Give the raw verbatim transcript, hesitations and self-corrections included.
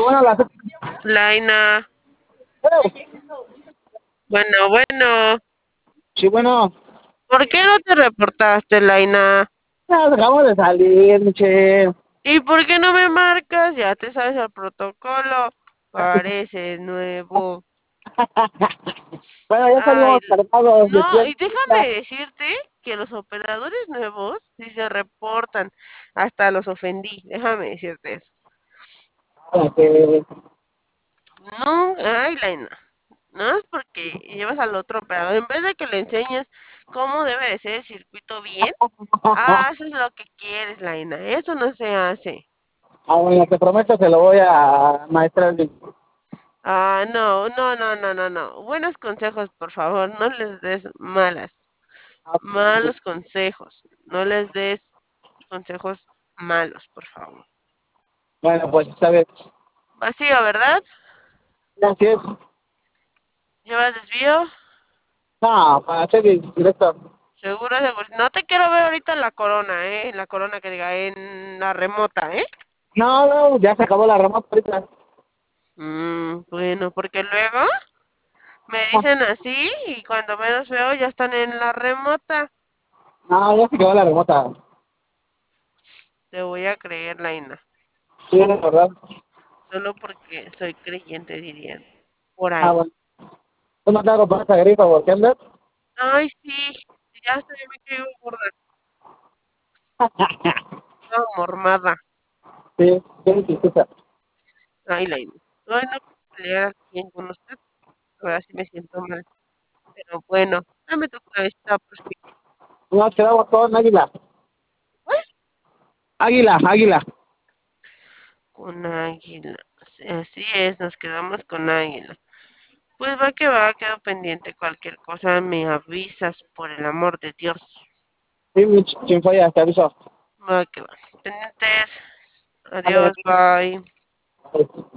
bueno, la Laina, bueno, bueno, sí, bueno, ¿por qué no te reportaste, Laina? ya acabamos de salir, che. ¿Y por qué no me marcas? Ya te sabes el protocolo. Parece nuevo. Bueno, ya Ay, salimos cargados de no, tierra. y déjame decirte que los operadores nuevos sí se reportan. Hasta los ofendí, déjame decirte eso. Que, No, ay, Laina. No es porque llevas al otro operador. En vez de que le enseñes cómo debe de ser el circuito bien, haces lo que quieres, Laina. Eso no se hace. ah, bueno, te prometo que lo voy a maestrar bien. Ah, no, no, no, no, no, no. Buenos consejos, por favor. No les des malas, malos consejos. No les des consejos malos, por favor. Bueno, pues, está bien. Vacío, ¿verdad? Gracias. ¿Llevas desvío? No, para ser directo. Seguro, seguro. No te quiero ver ahorita en la corona, ¿eh? En la corona que diga, en la remota, ¿eh? No, no, ya se acabó la remota ahorita. Mm, bueno, porque luego me dicen así y cuando menos veo ya están en la remota. No, ya se acabó la remota. Te voy a creer, Laina. Sí, es verdad. Solo porque soy creyente, dirían. Por Ah, ahí. bueno. ¿Tú no te hago por esa gripa, por qué andas? Ay, sí. Ya hasta yo me quedo gorda. Toda mormada. Sí, qué chistosa. Ay, Laina. Ay, no quiero pelear al cien con usted. Ahora sí me siento mal. Pero bueno, dame tu cabecita, por fin. No, quedamos con águila. ¿Cuál? Águila, águila. Con águila. Sí, así es, nos quedamos con águila. Pues va que va, quedo pendiente. Cualquier cosa me avisas, por el amor de Dios. Sí, mi chinfolla, te aviso. Va que va. Pendientes. Ándale, Adiós, bye. pues.